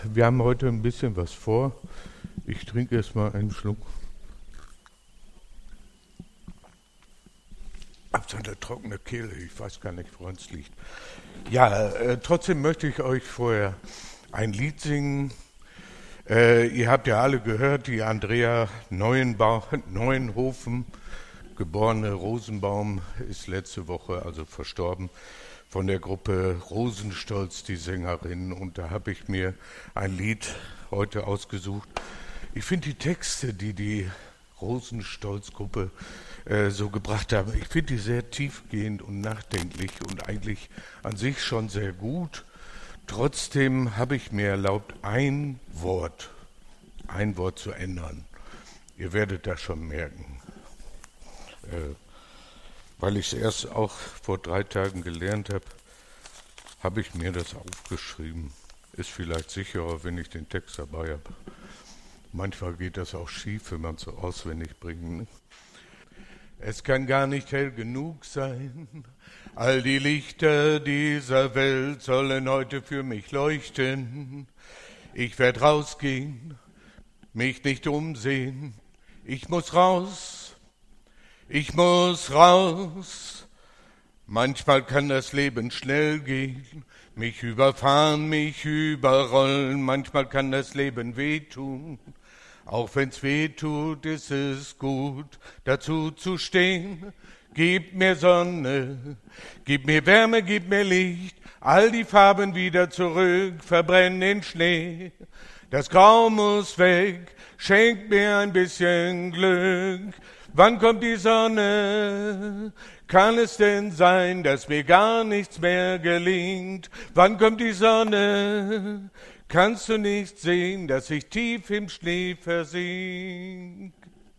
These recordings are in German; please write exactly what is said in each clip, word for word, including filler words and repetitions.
Wir haben heute ein bisschen was vor. Ich trinke erst mal einen Schluck. Hab so eine trockene Kehle, ich weiß gar nicht, woran es liegt. Ja, äh, trotzdem möchte ich euch vorher ein Lied singen. Äh, ihr habt ja alle gehört, die Andrea Neuenbau, Neuenhofen, geborene Rosenbaum, ist letzte Woche also verstorben, von der Gruppe Rosenstolz, die Sängerin. Und da habe ich mir ein Lied heute ausgesucht. Ich finde die Texte, die die Rosenstolz-Gruppe äh, so gebracht haben, ich finde die sehr tiefgehend und nachdenklich und eigentlich an sich schon sehr gut. Trotzdem habe ich mir erlaubt, ein Wort, ein Wort zu ändern. Ihr werdet das schon merken. Äh, weil ich es erst auch vor drei Tagen gelernt habe, habe ich mir das aufgeschrieben. Ist vielleicht sicherer, wenn ich den Text dabei habe. Manchmal geht das auch schief, wenn man es so auswendig bringt. Ne? Es kann gar nicht hell genug sein. All die Lichter dieser Welt sollen heute für mich leuchten. Ich werd rausgehen, mich nicht umsehen. Ich muss raus, ich muss raus. Manchmal kann das Leben schnell gehen, mich überfahren, mich überrollen. Manchmal kann das Leben wehtun. Auch wenn's weh tut, ist es gut, dazu zu stehen. Gib mir Sonne, gib mir Wärme, gib mir Licht, all die Farben wieder zurück, verbrenn den Schnee. Das Grau muss weg, schenk mir ein bisschen Glück. Wann kommt die Sonne? Kann es denn sein, dass mir gar nichts mehr gelingt? Wann kommt die Sonne? Kannst du nicht sehen, dass ich tief im Schnee versink?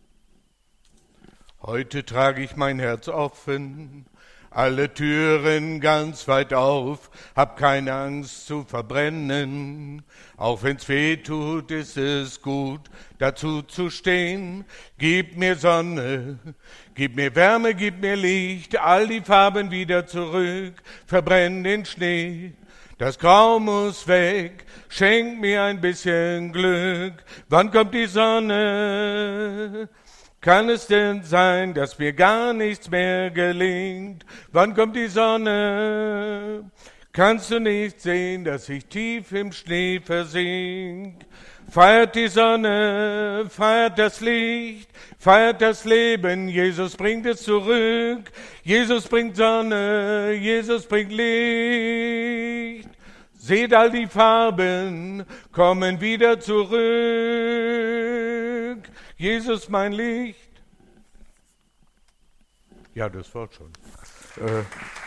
Heute trage ich mein Herz offen, alle Türen ganz weit auf, hab keine Angst zu verbrennen. Auch wenn's weh tut, ist es gut, dazu zu stehen. Gib mir Sonne, gib mir Wärme, gib mir Licht, all die Farben wieder zurück, verbrenn den Schnee. Das Grau muss weg, schenk mir ein bisschen Glück. Wann kommt die Sonne? Kann es denn sein, dass mir gar nichts mehr gelingt? Wann kommt die Sonne? Kannst du nicht sehen, dass ich tief im Schnee versink? Feiert die Sonne, feiert das Licht, feiert das Leben, Jesus bringt es zurück. Jesus bringt Sonne, Jesus bringt Licht. Seht, all die Farben kommen wieder zurück. Jesus, mein Licht. Ja, das war schon. Äh,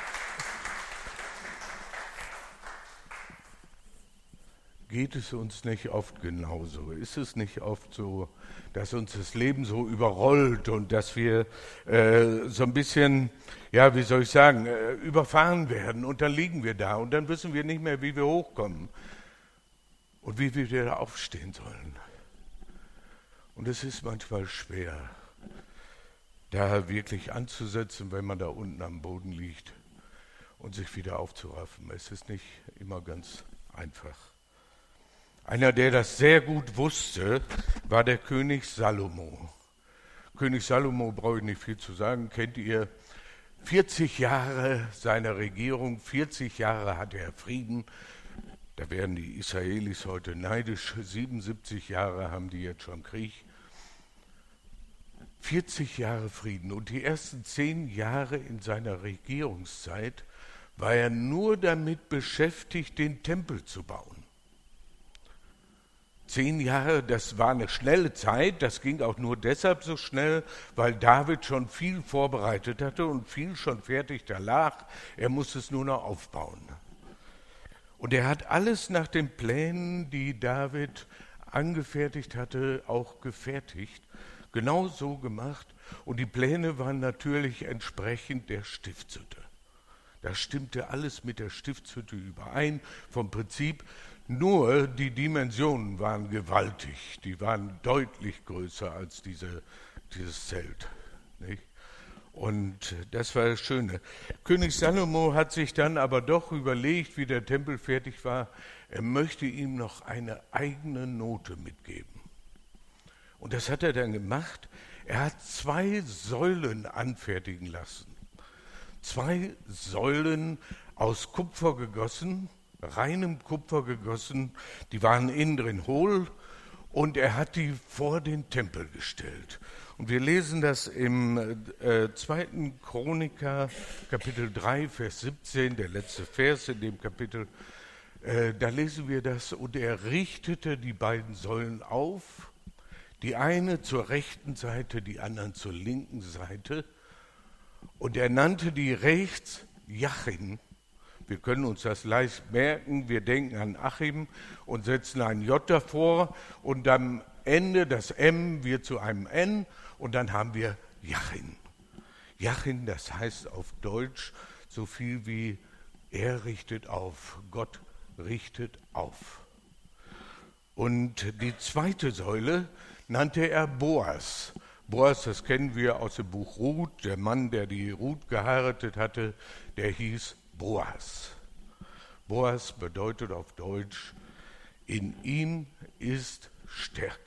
geht es uns nicht oft genauso? Ist es nicht oft so, dass uns das Leben so überrollt und dass wir äh, so ein bisschen, ja, wie soll ich sagen, äh, überfahren werden und dann liegen wir da und dann wissen wir nicht mehr, wie wir hochkommen und wie wir wieder aufstehen sollen. Und es ist manchmal schwer, da wirklich anzusetzen, wenn man da unten am Boden liegt und sich wieder aufzuraffen. Es ist nicht immer ganz einfach. Einer, der das sehr gut wusste, war der König Salomo. König Salomo, brauche ich nicht viel zu sagen, kennt ihr. vierzig Jahre seiner Regierung, vierzig Jahre hatte er Frieden. Da werden die Israelis heute neidisch. siebenundsiebzig Jahre haben die jetzt schon Krieg. vierzig Jahre Frieden. Und die ersten zehn Jahre in seiner Regierungszeit war er nur damit beschäftigt, den Tempel zu bauen. Zehn Jahre, das war eine schnelle Zeit, das ging auch nur deshalb so schnell, weil David schon viel vorbereitet hatte und viel schon fertig da lag. Er musste es nur noch aufbauen. Und er hat alles nach den Plänen, die David angefertigt hatte, auch gefertigt. Genau so gemacht. Und die Pläne waren natürlich entsprechend der Stiftshütte. Das stimmte alles mit der Stiftshütte überein, vom Prinzip. Nur die Dimensionen waren gewaltig, die waren deutlich größer als diese, dieses Zelt. Nicht? Und das war das Schöne. König Salomo hat sich dann aber doch überlegt, wie der Tempel fertig war. Er möchte ihm noch eine eigene Note mitgeben. Und das hat er dann gemacht. Er hat zwei Säulen anfertigen lassen. Zwei Säulen aus Kupfer gegossen, reinem Kupfer gegossen, die waren innen drin hohl und er hat die vor den Tempel gestellt. Und wir lesen das im äh, zweiten Chroniker, Kapitel drei, Vers siebzehn, der letzte Vers in dem Kapitel. Äh, da lesen wir das, und er richtete die beiden Säulen auf, die eine zur rechten Seite, die anderen zur linken Seite. Und er nannte die rechts Jachin. Wir können uns das leicht merken. Wir denken an Achim und setzen ein J davor. Und am Ende das M wird zu einem N. Und dann haben wir Jachin. Jachin, das heißt auf Deutsch so viel wie er richtet auf. Gott richtet auf. Und die zweite Säule nannte er Boas. Boas, das kennen wir aus dem Buch Ruth. Der Mann, der die Ruth geheiratet hatte, der hieß Boas. Boas bedeutet auf Deutsch, in ihm ist Stärke.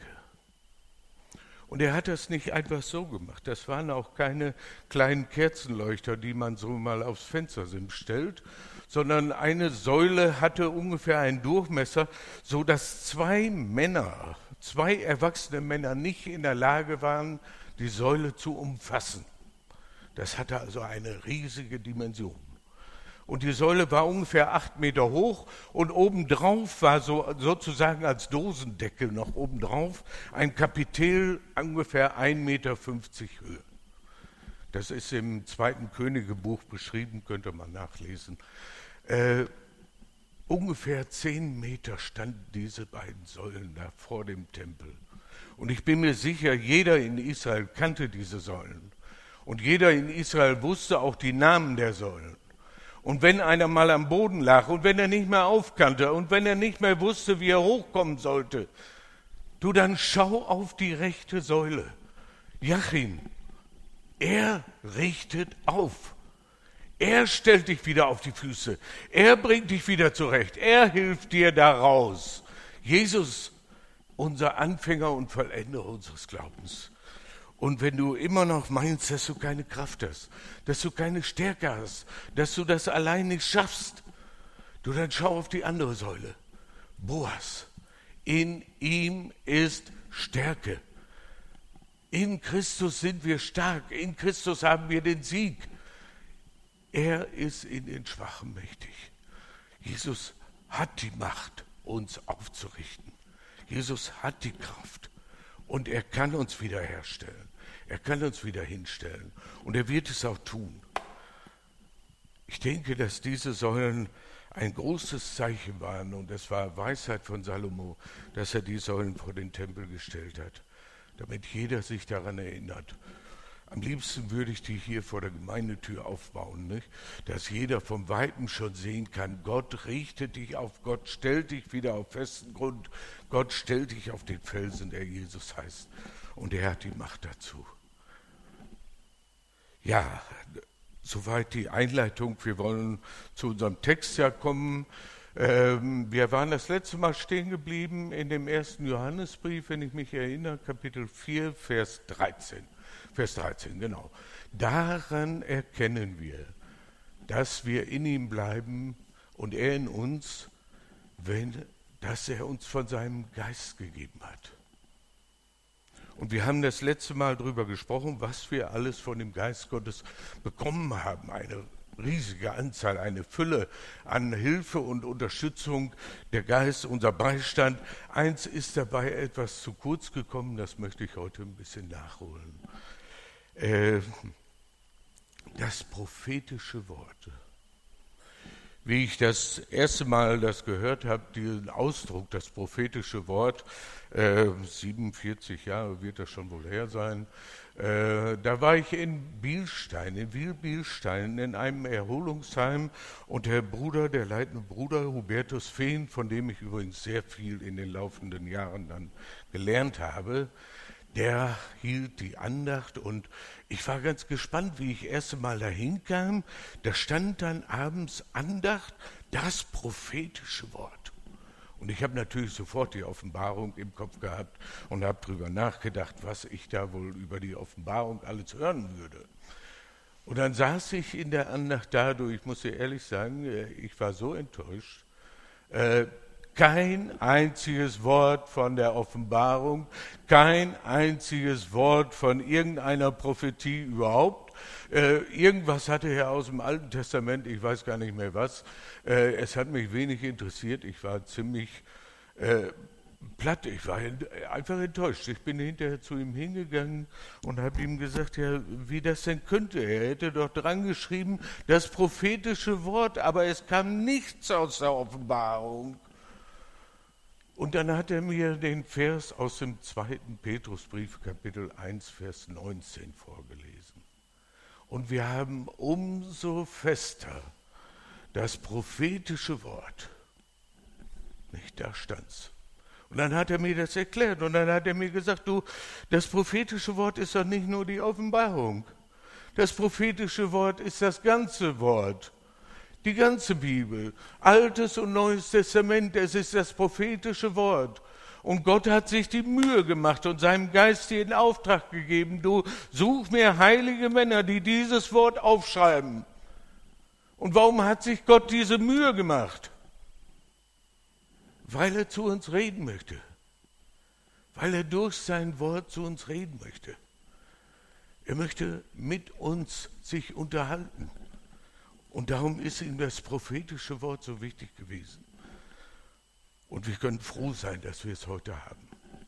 Und er hat das nicht einfach so gemacht. Das waren auch keine kleinen Kerzenleuchter, die man so mal aufs Fenstersims stellt, sondern eine Säule hatte ungefähr einen Durchmesser, so dass zwei Männer, zwei erwachsene Männer nicht in der Lage waren, die Säule zu umfassen. Das hatte also eine riesige Dimension. Und die Säule war ungefähr acht Meter hoch und obendrauf war so, sozusagen als Dosendeckel noch obendrauf ein Kapitel ungefähr ein Meter fünfzig Höhe. Das ist im zweiten Königebuch beschrieben, könnte man nachlesen. Äh, ungefähr zehn Meter standen diese beiden Säulen da vor dem Tempel. Und ich bin mir sicher, jeder in Israel kannte diese Säulen. Und jeder in Israel wusste auch die Namen der Säulen. Und wenn einer mal am Boden lag und wenn er nicht mehr aufkannte und wenn er nicht mehr wusste, wie er hochkommen sollte, du, dann schau auf die rechte Säule. Jachin, er richtet auf. Er stellt dich wieder auf die Füße. Er bringt dich wieder zurecht. Er hilft dir da raus. Jesus, unser Anfänger und Vollender unseres Glaubens. Und wenn du immer noch meinst, dass du keine Kraft hast, dass du keine Stärke hast, dass du das allein nicht schaffst, du, dann schau auf die andere Säule. Boas, in ihm ist Stärke. In Christus sind wir stark, in Christus haben wir den Sieg. Er ist in den Schwachen mächtig. Jesus hat die Macht, uns aufzurichten. Jesus hat die Kraft und er kann uns wiederherstellen. Er kann uns wieder hinstellen und er wird es auch tun. Ich denke, dass diese Säulen ein großes Zeichen waren und es war Weisheit von Salomo, dass er die Säulen vor den Tempel gestellt hat, damit jeder sich daran erinnert. Am liebsten würde ich die hier vor der Gemeindetür aufbauen, nicht? Dass jeder vom Weiten schon sehen kann, Gott richtet dich auf, Gott stellt dich wieder auf festen Grund, Gott stellt dich auf den Felsen, der Jesus heißt. Und er hat die Macht dazu. Ja, soweit die Einleitung. Wir wollen zu unserem Text ja kommen. Ähm, wir waren das letzte Mal stehen geblieben in dem ersten Johannesbrief, wenn ich mich erinnere, Kapitel vier, Vers dreizehn. Vers dreizehn, genau. Daran erkennen wir, dass wir in ihm bleiben und er in uns, wenn, dass er uns von seinem Geist gegeben hat. Und wir haben das letzte Mal darüber gesprochen, was wir alles von dem Geist Gottes bekommen haben. Eine riesige Anzahl, eine Fülle an Hilfe und Unterstützung, der Geist, unser Beistand. Eins ist dabei etwas zu kurz gekommen, das möchte ich heute ein bisschen nachholen. Äh, das prophetische Wort. Wie ich das erste Mal das gehört habe, diesen Ausdruck, das prophetische Wort, äh, siebenundvierzig Jahre wird das schon wohl her sein, äh, da war ich in Bielstein, in Wil-Bielstein, in einem Erholungsheim und der Bruder, der leitende Bruder Hubertus Fehn, von dem ich übrigens sehr viel in den laufenden Jahren dann gelernt habe, der hielt die Andacht und ich war ganz gespannt, wie ich erst einmal dahin kam. Da stand dann abends Andacht, das prophetische Wort. Und ich habe natürlich sofort die Offenbarung im Kopf gehabt und habe darüber nachgedacht, was ich da wohl über die Offenbarung alles hören würde. Und dann saß ich in der Andacht da, du, ich muss dir ehrlich sagen, ich war so enttäuscht. Äh, kein einziges Wort von der Offenbarung, kein einziges Wort von irgendeiner Prophetie überhaupt. Äh, irgendwas hatte er aus dem Alten Testament, ich weiß gar nicht mehr was. Äh, es hat mich wenig interessiert, ich war ziemlich äh, platt, ich war einfach enttäuscht. Ich bin hinterher zu ihm hingegangen und habe ihm gesagt, ja, wie das denn könnte. Er hätte doch dran geschrieben, das prophetische Wort, aber es kam nichts aus der Offenbarung. Und dann hat er mir den Vers aus dem zweiten Petrusbrief, Kapitel eins, Vers neunzehn vorgelesen. Und wir haben umso fester das prophetische Wort. Nicht, da stand's. Und dann hat er mir das erklärt und dann hat er mir gesagt, du, das prophetische Wort ist doch nicht nur die Offenbarung. Das prophetische Wort ist das ganze Wort. Die ganze Bibel, Altes und Neues Testament, es ist das prophetische Wort. Und Gott hat sich die Mühe gemacht und seinem Geist dir in Auftrag gegeben, du, such mir heilige Männer, die dieses Wort aufschreiben. Und warum hat sich Gott diese Mühe gemacht? Weil er zu uns reden möchte. Weil er durch sein Wort zu uns reden möchte. Er möchte mit uns sich unterhalten. Und darum ist ihm das prophetische Wort so wichtig gewesen. Und wir können froh sein, dass wir es heute haben.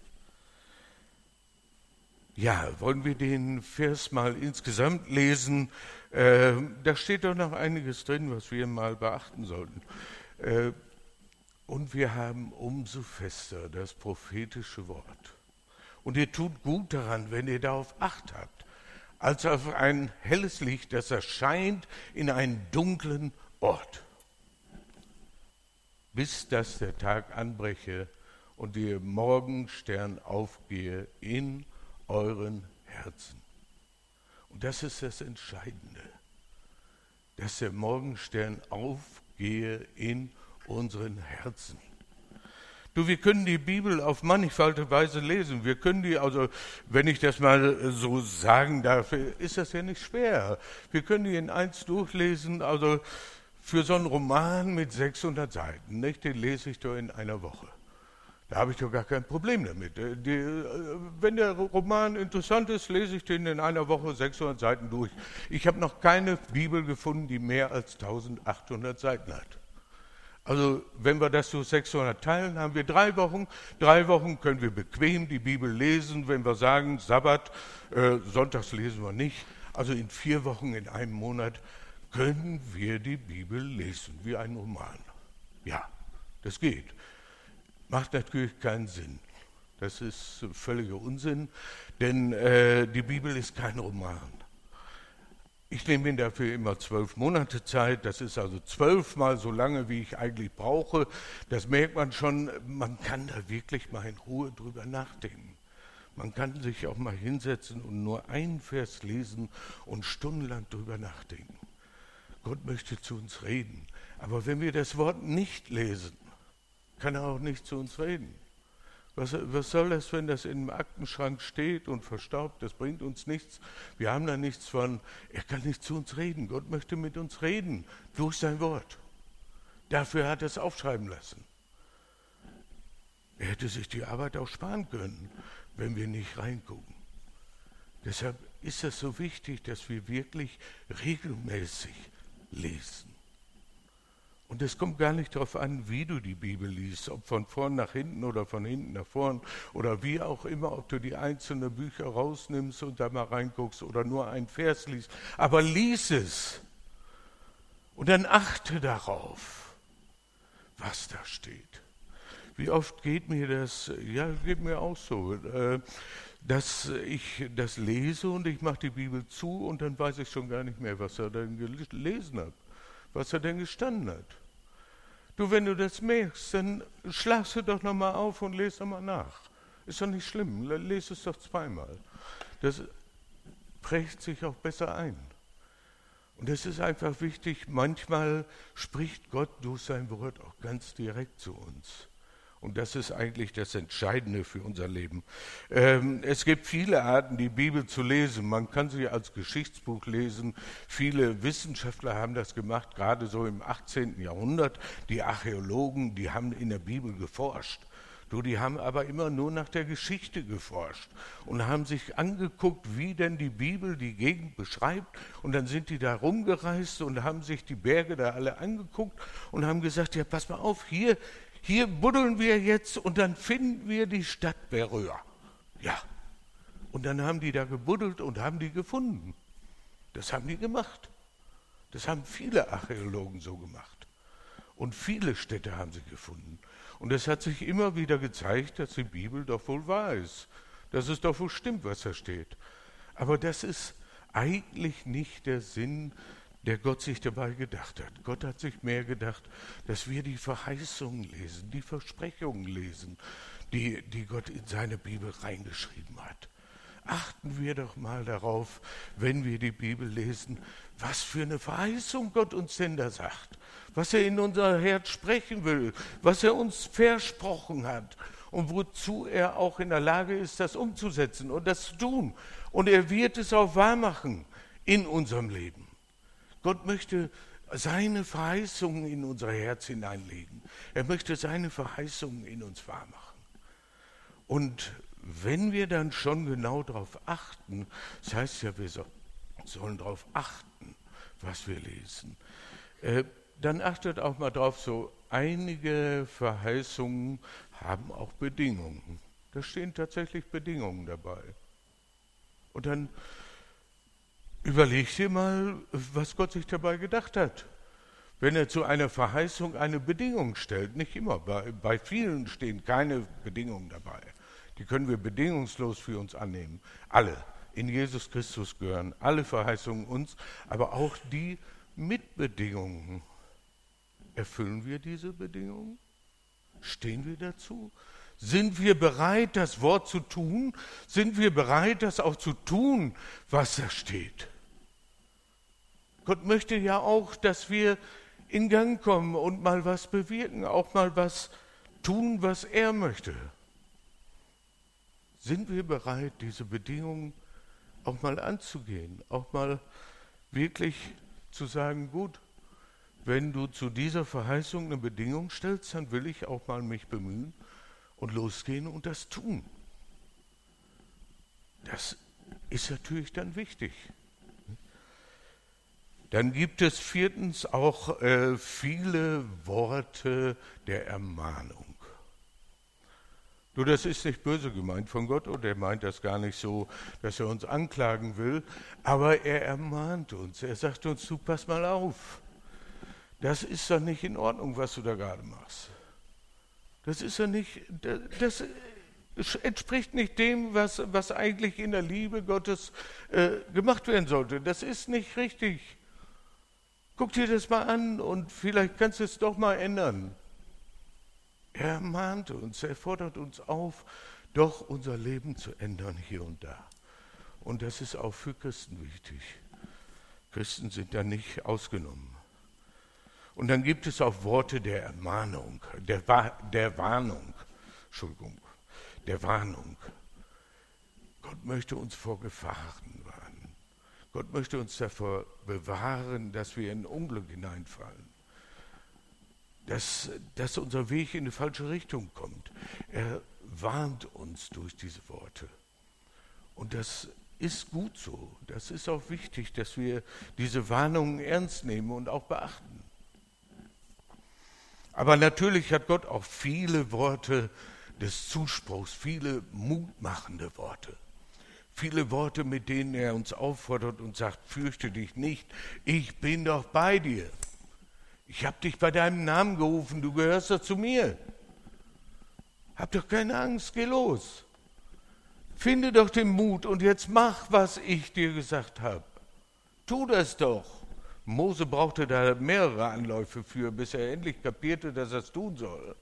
Ja, wollen wir den Vers mal insgesamt lesen? Äh, da steht doch noch einiges drin, was wir mal beachten sollten. Äh, und wir haben umso fester das prophetische Wort. Und ihr tut gut daran, wenn ihr darauf Acht habt, als auf ein helles Licht, das erscheint in einen dunklen Ort, bis dass der Tag anbreche und der Morgenstern aufgehe in euren Herzen. Und das ist das Entscheidende, dass der Morgenstern aufgehe in unseren Herzen. Du, wir können die Bibel auf mannigfaltige Weise lesen. Wir können die, also wenn ich das mal so sagen darf, ist das ja nicht schwer. Wir können die in eins durchlesen, also für so einen Roman mit sechshundert Seiten, nicht? Den lese ich doch in einer Woche. Da habe ich doch gar kein Problem damit. Die, wenn der Roman interessant ist, lese ich den in einer Woche sechshundert Seiten durch. Ich habe noch keine Bibel gefunden, die mehr als eintausendachthundert Seiten hat. Also wenn wir das durch sechshundert teilen, haben wir drei Wochen. Drei Wochen können wir bequem die Bibel lesen, wenn wir sagen, Sabbat, äh, sonntags lesen wir nicht. Also in vier Wochen, in einem Monat können wir die Bibel lesen, wie ein Roman. Ja, das geht. Macht natürlich keinen Sinn. Das ist völliger Unsinn, denn äh, die Bibel ist kein Roman. Ich nehme mir dafür immer zwölf Monate Zeit, das ist also zwölfmal so lange, wie ich eigentlich brauche. Das merkt man schon, man kann da wirklich mal in Ruhe drüber nachdenken. Man kann sich auch mal hinsetzen und nur einen Vers lesen und stundenlang drüber nachdenken. Gott möchte zu uns reden, aber wenn wir das Wort nicht lesen, kann er auch nicht zu uns reden. Was, was soll das, wenn das im Aktenschrank steht und verstaubt? Das bringt uns nichts. Wir haben da nichts von, er kann nicht zu uns reden. Gott möchte mit uns reden, durch sein Wort. Dafür hat er es aufschreiben lassen. Er hätte sich die Arbeit auch sparen können, wenn wir nicht reingucken. Deshalb ist es so wichtig, dass wir wirklich regelmäßig lesen. Und es kommt gar nicht darauf an, wie du die Bibel liest, ob von vorn nach hinten oder von hinten nach vorn oder wie auch immer, ob du die einzelnen Bücher rausnimmst und da mal reinguckst oder nur einen Vers liest. Aber lies es und dann achte darauf, was da steht. Wie oft geht mir das, ja, geht mir auch so, äh, dass ich das lese und ich mache die Bibel zu und dann weiß ich schon gar nicht mehr, was er denn gelesen hat, was er denn gestanden hat. Du, wenn du das merkst, dann schlagst du doch nochmal auf und lese nochmal nach. Ist doch nicht schlimm, lese es doch zweimal. Das prägt sich auch besser ein. Und es ist einfach wichtig, manchmal spricht Gott durch sein Wort auch ganz direkt zu uns. Und das ist eigentlich das Entscheidende für unser Leben. Ähm, es gibt viele Arten, die Bibel zu lesen. Man kann sie als Geschichtsbuch lesen. Viele Wissenschaftler haben das gemacht, gerade so im achtzehnten Jahrhundert. Die Archäologen, die haben in der Bibel geforscht. Du, die haben aber immer nur nach der Geschichte geforscht und haben sich angeguckt, wie denn die Bibel die Gegend beschreibt. Und dann sind die da rumgereist und haben sich die Berge da alle angeguckt und haben gesagt, ja, pass mal auf, hier, hier buddeln wir jetzt und dann finden wir die Stadt Beröa. Ja, und dann haben die da gebuddelt und haben die gefunden. Das haben die gemacht. Das haben viele Archäologen so gemacht. Und viele Städte haben sie gefunden. Und es hat sich immer wieder gezeigt, dass die Bibel doch wohl wahr ist. Dass es doch wohl stimmt, was da steht. Aber das ist eigentlich nicht der Sinn, der Gott sich dabei gedacht hat. Gott hat sich mehr gedacht, dass wir die Verheißungen lesen, die Versprechungen lesen, die, die Gott in seine Bibel reingeschrieben hat. Achten wir doch mal darauf, wenn wir die Bibel lesen, was für eine Verheißung Gott uns denn da sagt, was er in unser Herz sprechen will, was er uns versprochen hat und wozu er auch in der Lage ist, das umzusetzen und das zu tun. Und er wird es auch wahrmachen in unserem Leben. Gott möchte seine Verheißungen in unser Herz hineinlegen. Er möchte seine Verheißungen in uns wahrmachen. Und wenn wir dann schon genau darauf achten, das heißt ja, wir so, sollen darauf achten, was wir lesen, äh, dann achtet auch mal drauf, so einige Verheißungen haben auch Bedingungen. Da stehen tatsächlich Bedingungen dabei. Und dann überleg dir mal, was Gott sich dabei gedacht hat. Wenn er zu einer Verheißung eine Bedingung stellt, nicht immer, bei, bei vielen stehen keine Bedingungen dabei. Die können wir bedingungslos für uns annehmen. Alle in Jesus Christus gehören, alle Verheißungen uns, aber auch die mit Bedingungen. Erfüllen wir diese Bedingungen? Stehen wir dazu? Sind wir bereit, das Wort zu tun? Sind wir bereit, das auch zu tun, was da steht? Gott möchte ja auch, dass wir in Gang kommen und mal was bewirken, auch mal was tun, was er möchte. Sind wir bereit, diese Bedingungen auch mal anzugehen, auch mal wirklich zu sagen, gut, wenn du zu dieser Verheißung eine Bedingung stellst, dann will ich auch mal mich bemühen und losgehen und das tun. Das ist natürlich dann wichtig. Dann gibt es viertens auch äh, viele Worte der Ermahnung. Du, das ist nicht böse gemeint von Gott und er meint das gar nicht so, dass er uns anklagen will, aber er ermahnt uns. Er sagt uns, du, pass mal auf. Das ist doch nicht in Ordnung, was du da gerade machst. Das ist ja nicht, das entspricht nicht dem, was, was eigentlich in der Liebe Gottes äh, gemacht werden sollte. Das ist nicht richtig. Guck dir das mal an und vielleicht kannst du es doch mal ändern. Er ermahnt uns, er fordert uns auf, doch unser Leben zu ändern hier und da. Und das ist auch für Christen wichtig. Christen sind da nicht ausgenommen. Und dann gibt es auch Worte der Ermahnung, der, der Warnung, Entschuldigung, der Warnung. Gott möchte uns vor Gefahren warnen. Gott möchte uns davor bewahren, dass wir in Unglück hineinfallen. Dass, dass unser Weg in die falsche Richtung kommt. Er warnt uns durch diese Worte. Und das ist gut so. Das ist auch wichtig, dass wir diese Warnungen ernst nehmen und auch beachten. Aber natürlich hat Gott auch viele Worte des Zuspruchs, viele mutmachende Worte. Viele Worte, mit denen er uns auffordert und sagt, fürchte dich nicht, ich bin doch bei dir. Ich habe dich bei deinem Namen gerufen, du gehörst doch zu mir. Hab doch keine Angst, geh los. Finde doch den Mut und jetzt mach, was ich dir gesagt habe. Tu das doch. Mose brauchte da mehrere Anläufe für, bis er endlich kapierte, dass er es tun soll.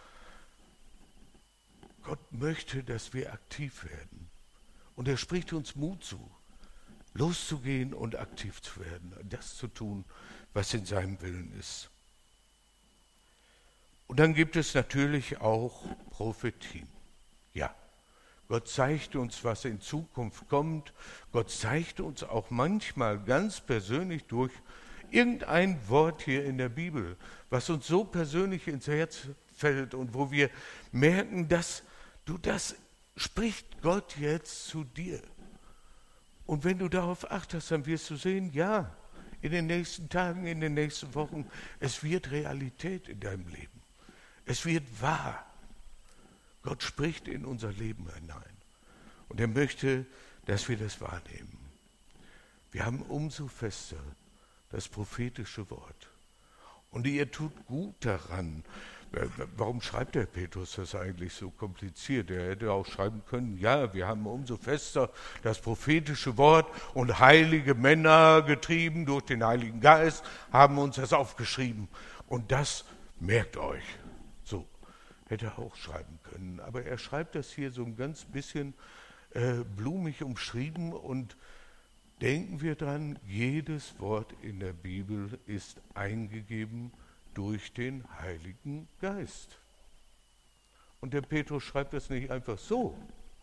Gott möchte, dass wir aktiv werden. Und er spricht uns Mut zu, loszugehen und aktiv zu werden, das zu tun, was in seinem Willen ist. Und dann gibt es natürlich auch Prophetien. Ja, Gott zeigt uns, was in Zukunft kommt. Gott zeigt uns auch manchmal ganz persönlich durch irgendein Wort hier in der Bibel, was uns so persönlich ins Herz fällt und wo wir merken, dass du das spricht Gott jetzt zu dir. Und wenn du darauf achtest, dann wirst du sehen, ja, in den nächsten Tagen, in den nächsten Wochen, es wird Realität in deinem Leben. Es wird wahr. Gott spricht in unser Leben hinein. Und er möchte, dass wir das wahrnehmen. Wir haben umso fester das prophetische Wort. Und ihr tut gut daran. Warum schreibt der Petrus das eigentlich so kompliziert? Er hätte auch schreiben können, ja, wir haben umso fester das prophetische Wort und heilige Männer, getrieben durch den Heiligen Geist, haben uns das aufgeschrieben. Und das merkt euch. So, hätte er auch schreiben können. Aber er schreibt das hier so ein ganz bisschen äh, blumig umschrieben und denken wir dran, jedes Wort in der Bibel ist eingegeben durch den Heiligen Geist. Und der Petrus schreibt das nicht einfach so.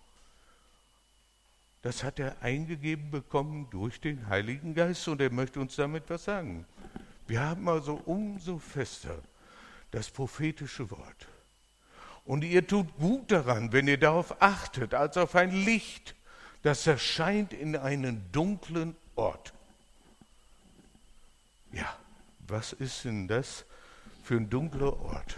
Das hat er eingegeben bekommen durch den Heiligen Geist und er möchte uns damit was sagen. Wir haben also umso fester das prophetische Wort. Und ihr tut gut daran, wenn ihr darauf achtet, als auf ein Licht, das erscheint in einen dunklen Ort. Ja, was ist denn das für ein dunkler Ort?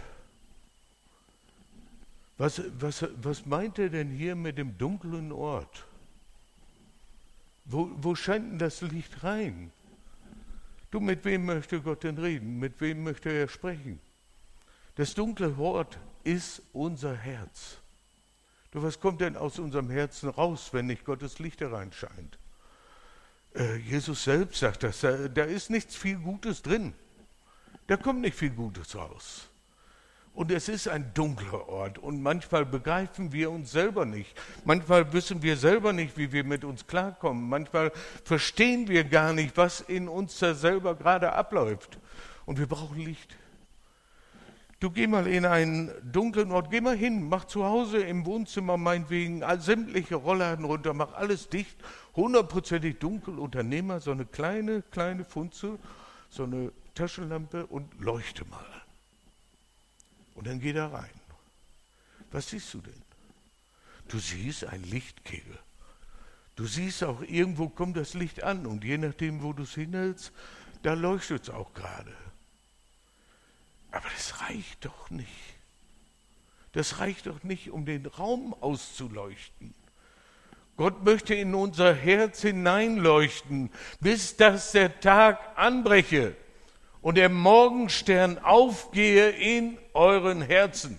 Was, was, was meint er denn hier mit dem dunklen Ort? Wo, wo scheint denn das Licht rein? Du, mit wem möchte Gott denn reden? Mit wem möchte er sprechen? Das dunkle Ort ist unser Herz. Du, was kommt denn aus unserem Herzen raus, wenn nicht Gottes Licht hereinscheint? Äh, Jesus selbst sagt das, da, da ist nichts viel Gutes drin. Da kommt nicht viel Gutes raus. Und es ist ein dunkler Ort und manchmal begreifen wir uns selber nicht. Manchmal wissen wir selber nicht, wie wir mit uns klarkommen. Manchmal verstehen wir gar nicht, was in uns da selber gerade abläuft. Und wir brauchen Licht. Du geh mal in einen dunklen Ort, geh mal hin, mach zu Hause im Wohnzimmer meinetwegen sämtliche Rollladen runter, mach alles dicht, hundertprozentig dunkel, Unternehmer, so eine kleine, kleine Funzel, so eine Taschenlampe und leuchte mal. Und dann geh da rein. Was siehst du denn? Du siehst ein Lichtkegel. Du siehst auch, irgendwo kommt das Licht an und je nachdem, wo du es hinhältst, da leuchtet es auch gerade. Aber das reicht doch nicht. Das reicht doch nicht, um den Raum auszuleuchten. Gott möchte in unser Herz hineinleuchten, bis dass der Tag anbreche und der Morgenstern aufgehe in euren Herzen.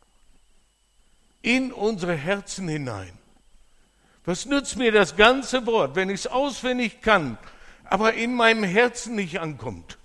In unsere Herzen hinein. Was nützt mir das ganze Wort, wenn ich es auswendig kann, aber in meinem Herzen nicht ankommt?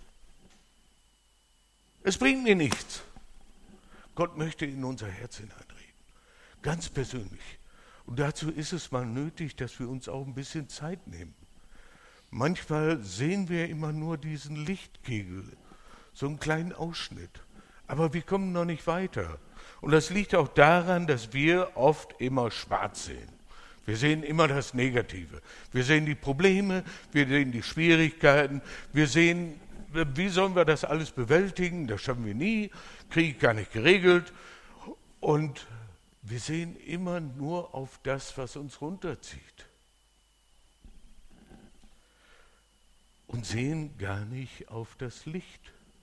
Es bringt mir nichts. Gott möchte in unser Herz hineinreden, ganz persönlich. Und dazu ist es mal nötig, dass wir uns auch ein bisschen Zeit nehmen. Manchmal sehen wir immer nur diesen Lichtkegel, so einen kleinen Ausschnitt. Aber wir kommen noch nicht weiter. Und das liegt auch daran, dass wir oft immer schwarz sehen. Wir sehen immer das Negative. Wir sehen die Probleme, wir sehen die Schwierigkeiten, wir sehen, wie sollen wir das alles bewältigen? Das schaffen wir nie, Krieg gar nicht geregelt. Und wir sehen immer nur auf das, was uns runterzieht. Und sehen gar nicht auf das Licht.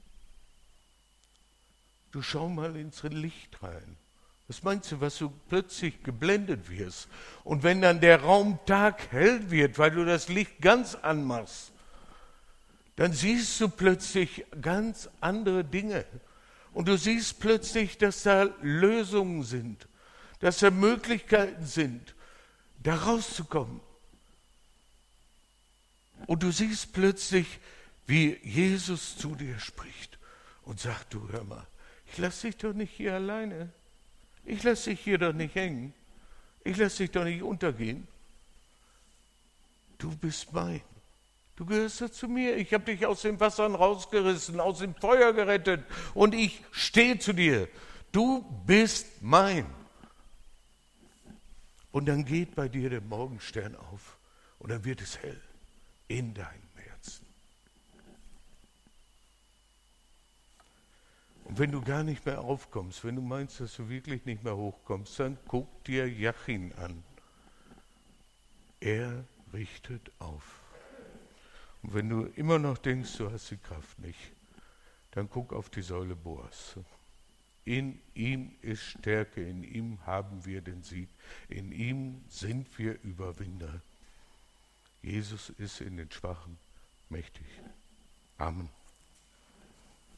Du schau mal ins Licht rein. Was meinst du, was du plötzlich geblendet wirst? Und wenn dann der Raum taghell wird, weil du das Licht ganz anmachst, dann siehst du plötzlich ganz andere Dinge. Und du siehst plötzlich, dass da Lösungen sind, dass da Möglichkeiten sind, da rauszukommen. Und du siehst plötzlich, wie Jesus zu dir spricht und sagt, du hör mal, ich lasse dich doch nicht hier alleine. Ich lasse dich hier doch nicht hängen. Ich lasse dich doch nicht untergehen. Du bist mein. Du gehörst ja zu mir. Ich habe dich aus den Wassern rausgerissen, aus dem Feuer gerettet und ich stehe zu dir. Du bist mein. Und dann geht bei dir der Morgenstern auf und dann wird es hell in deinem Herzen. Und wenn du gar nicht mehr aufkommst, wenn du meinst, dass du wirklich nicht mehr hochkommst, dann guck dir Jachin an. Er richtet auf. Und wenn du immer noch denkst, du hast die Kraft nicht, dann guck auf die Säule Boas. In ihm ist Stärke, in ihm haben wir den Sieg, in ihm sind wir Überwinder. Jesus ist in den Schwachen mächtig. Amen.